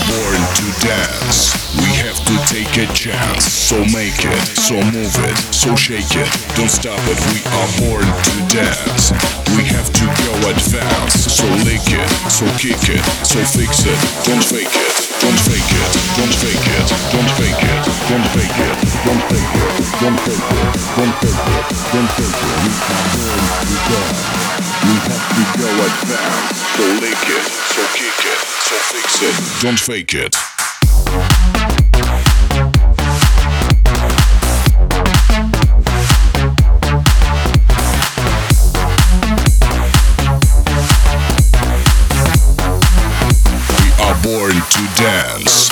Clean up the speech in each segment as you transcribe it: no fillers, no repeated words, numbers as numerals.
born to dance. We have to take a chance. So make it, so move it, so shake it. Don't stop it, we are born to dance. We have to go advance. So lick it, so kick it, so fix it. Don't fake it, don't fake it, don't fake it, don't fake it, don't fake it, don't fake it, don't fake it, don't fake it, don't fake it. We are born to dance. We have to go advance. So lick it, so kick it, so fix it. Don't fake it. We are born to dance.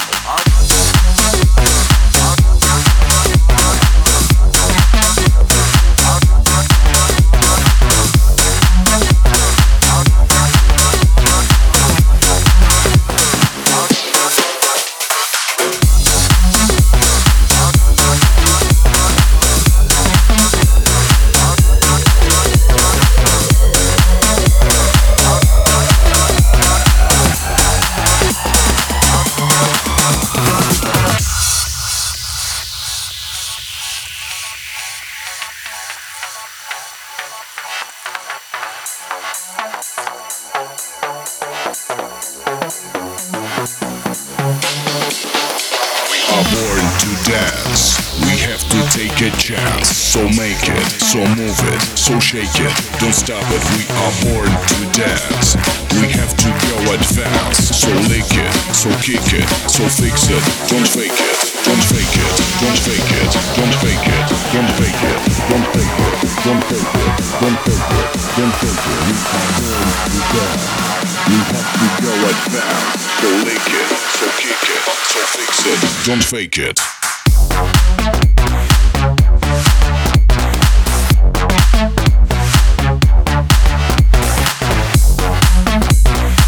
Born to dance. We have to take a chance. So make it, so move it, so shake it. Don't stop it, we are born to dance. We have to go advance. So lick it, so kick it, so fix it. Don't fake it, don't fake it, don't fake it, don't fake it, don't fake it, don't fake it, don't fake it, don't fake it, don't fake it. We are born to dance. We have to go advance. So lick it, so kick it, so fix it. Don't fake it.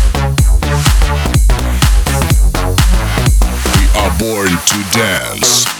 We are born to dance.